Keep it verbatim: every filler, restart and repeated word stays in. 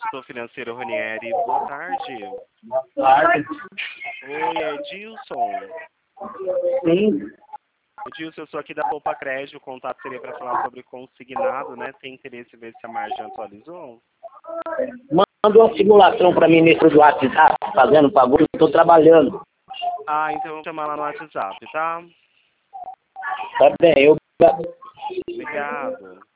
consultor financeiro Ranieri. Boa tarde. Boa tarde. Oi, é Edilson. Sim. Edilson, eu sou aqui da Poupa Crédito. O contato seria para falar sobre consignado, né? Tem interesse em ver se a margem atualizou? Manda uma simulação para mim nesse do WhatsApp, fazendo um favor, eu estou trabalhando. Ah, então vamos chamar lá no WhatsApp, tá? Tá bem, eu... Obrigado.